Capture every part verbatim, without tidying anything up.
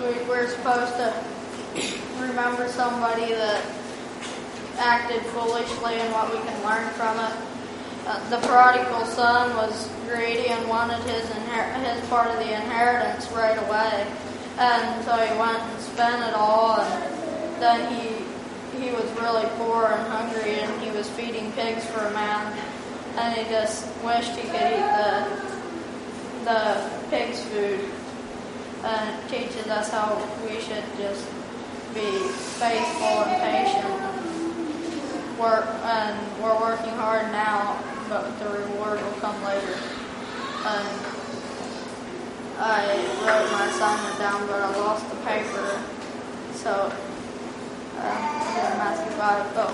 week we're supposed to remember somebody that acted foolishly and what we can learn from it. Uh, the prodigal son was greedy and wanted his inher- his part of the inheritance right away, and so he went and spent it all. And then he he was really poor and hungry, and he was feeding pigs for a man, and he just wished he could eat the the pig's food. And it teaches us how we should just be faithful and patient. Work, and we're working hard now, but the reward will come later. And I wrote my assignment down, but I lost the paper. So, um, yeah, Matthew five. Oh.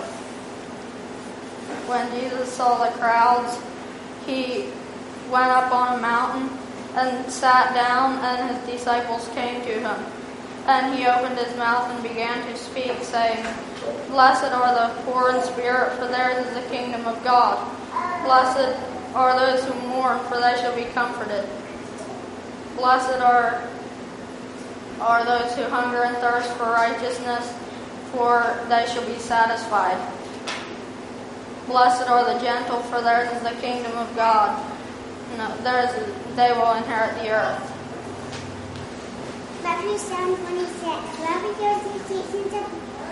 When Jesus saw the crowds, he went up on a mountain and sat down, and his disciples came to him. And he opened his mouth and began to speak, saying, "Blessed are the poor in spirit, for theirs is the kingdom of God. Blessed are those who mourn, for they shall be comforted. Blessed are, are those who hunger and thirst for righteousness, for they shall be satisfied. Blessed are the gentle, for theirs is the kingdom of God. No, theirs is, they will inherit the earth." Matthew seven twenty-six. Whoever hears these teachings of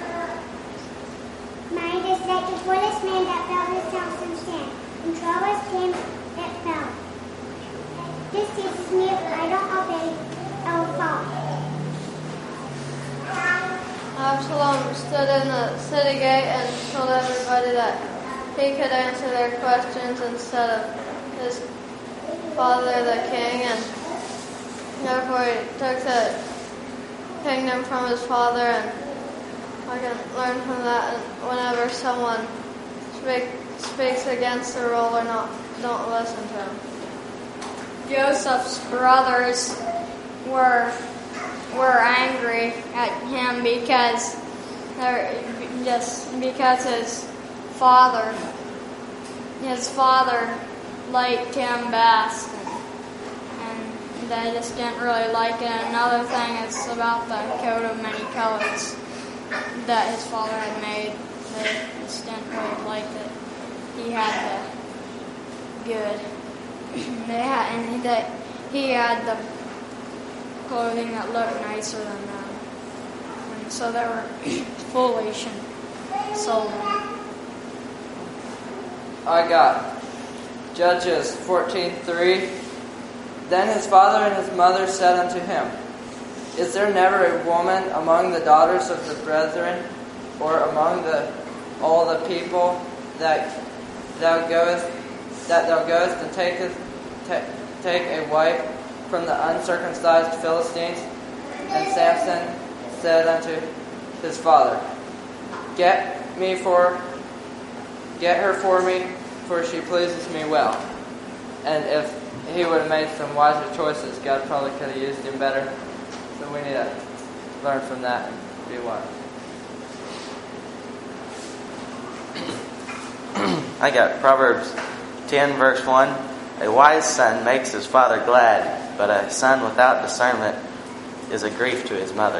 mine is like a foolish man that built his house on sand, and troubles came, it fell. This teaches me if I don't obey, I will fall. Absalom stood in the city gate and told everybody that he could answer their questions instead of his father, the king, and therefore he took the kingdom from his father. And I can learn from that. And whenever someone speak, speaks against the ruler, not don't listen to him. Joseph's brothers were were angry at him because they're just because his father his father liked him best, and, and they just didn't really like it. Another thing is about the coat of many colors that his father had made. They just didn't really like that he had the good. They had, and that he had the clothing that looked nicer than them, and so they were foolish and sold him. I got Judges fourteen three. Then his father and his mother said unto him, Is there never a woman among the daughters of the brethren, or among the all the people that thou goest that thou goest and takest ta- take a wife from the uncircumcised Philistines? And Samson said unto his father, Get me for get her for me, for she pleases me well. And if he would have made some wiser choices, God probably could have used him better. So we need to learn from that and be wise. I got Proverbs ten, verse one. A wise son makes his father glad, but a son without discernment is a grief to his mother.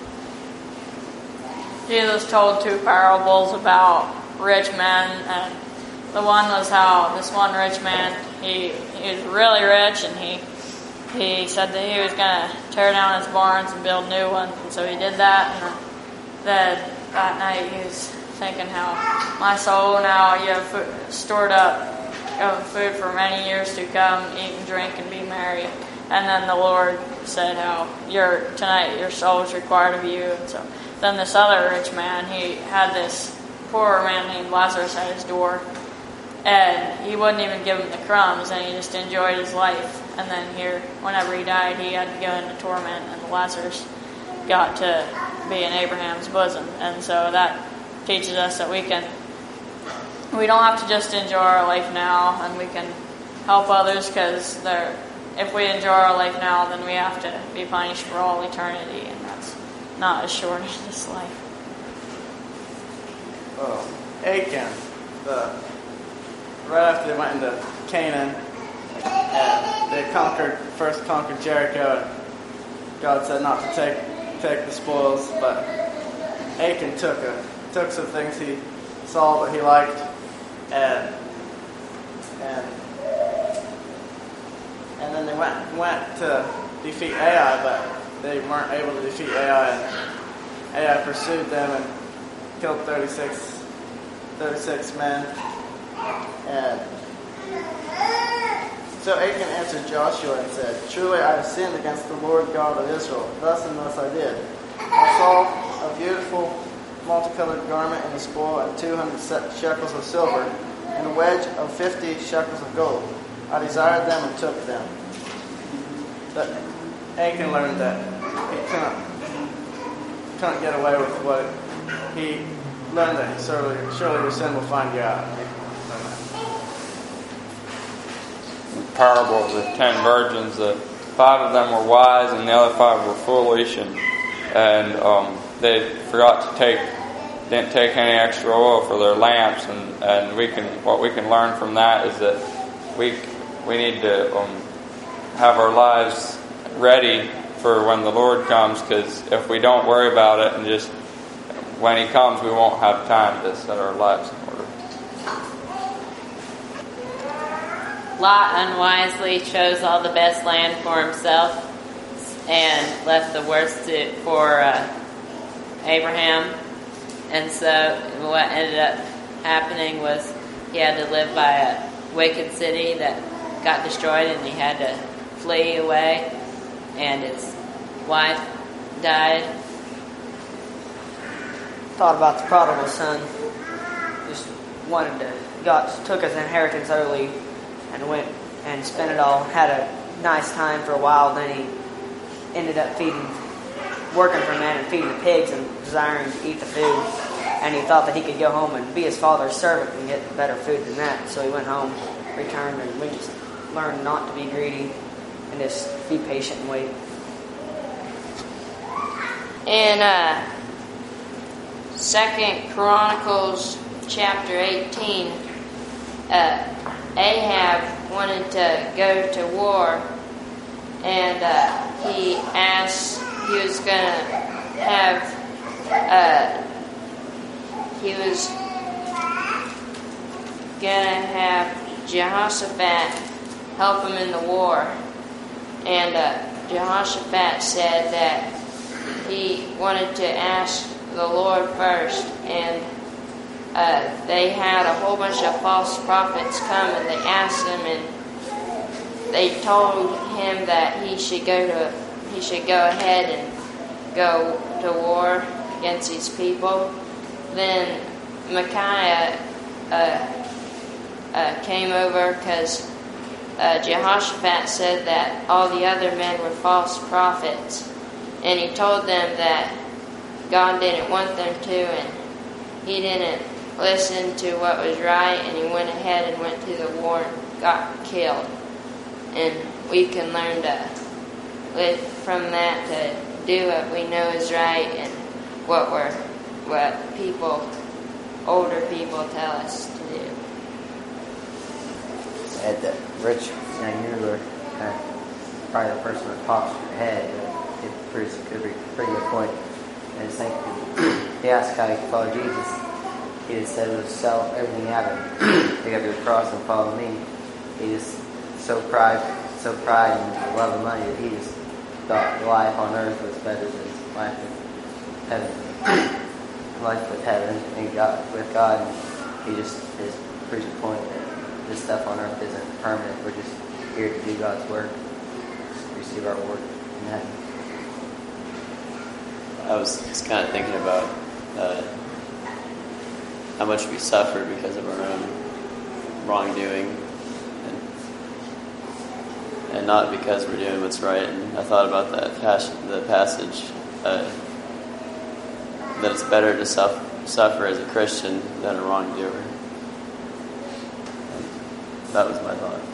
Jesus told two parables about rich men, and the one was how this one rich man, he, he was really rich, and he he said that he was going to tear down his barns and build new ones, and so he did that. And then that night he was thinking how, my soul, now you have food, stored up of food for many years to come, eat and drink and be merry. And then the Lord said how your tonight your soul is required of you. And so then this other rich man, he had this poor man named Lazarus at his door, and he wouldn't even give him the crumbs, and he just enjoyed his life. And then here, whenever he died, he had to go into torment, and Lazarus got to be in Abraham's bosom. And so that teaches us that we can we don't have to just enjoy our life now, and we can help others, because if we enjoy our life now, then we have to be punished for all eternity, and that's not as short as this life. Oh, Achan, the right after they went into Canaan, and they conquered first conquered Jericho. God said not to take take the spoils, but Achan took a, took some things he saw that he liked, and and and then they went went to defeat Ai, but they weren't able to defeat Ai, and Ai pursued them and killed thirty-six, thirty-six men. And so Achan answered Joshua and said, "Truly I have sinned against the Lord God of Israel. Thus and thus I did. I saw a beautiful multicolored garment in the spoil, and two hundred shekels of silver, and a wedge of fifty shekels of gold. I desired them and took them." But Achan learned that he couldn't, couldn't get away with what he learned that surely, surely your sin will find you out. The parable of the ten virgins, the five of them were wise and the other five were foolish, and and um, they forgot to take, didn't take any extra oil for their lamps, and, and we can what we can learn from that is that we we need to um, have our lives ready for when the Lord comes, because if we don't worry about it and just when He comes, we won't have time to set our lives in order. Lot unwisely chose all the best land for himself and left the worst to, for uh, Abraham. And so what ended up happening was he had to live by a wicked city that got destroyed, and he had to flee away, and his wife died. Thought about the prodigal son. Just wanted to, got took his inheritance early and went and spent it all. Had a nice time for a while. Then he ended up feeding, working for men and feeding the pigs and desiring to eat the food. And he thought that he could go home and be his father's servant and get better food than that. So he went home, returned, and we just learned not to be greedy and just be patient and wait. In uh, Second Chronicles chapter eighteen, uh, Ahab wanted to go to war, and uh, he asked, he was going to have, uh, he was going to have Jehoshaphat help him in the war. And uh, Jehoshaphat said that he wanted to ask the Lord first, and uh, they had a whole bunch of false prophets come, and they asked him, and they told him that he should go to he should go ahead and go to war against these people. Then Micaiah uh, uh, came over because uh, Jehoshaphat said that all the other men were false prophets, and he told them that God didn't want them to, and he didn't listen to what was right, and he went ahead and went to the war and got killed. And we can learn to live from that to do what we know is right and what we're what people, older people, tell us to do. At the rich young ruler, uh, probably the person that pops your head, uh, it pretty, could be a pretty good point. And it's like he asked how he could follow Jesus. He just said it was sell everything you have and pick up your cross and follow me. He just so pride, so pride and love of money that he just thought life on earth was better than life in heaven. Life with heaven and God with God. And he just his preached the point that this stuff on earth isn't permanent. We're just here to do God's work, receive our work in heaven. I was just kind of thinking about uh, how much we suffer because of our own wrongdoing, and, and not because we're doing what's right. And I thought about that pas- the passage uh, that it's better to suffer, suffer as a Christian than a wrongdoer. And that was my thought.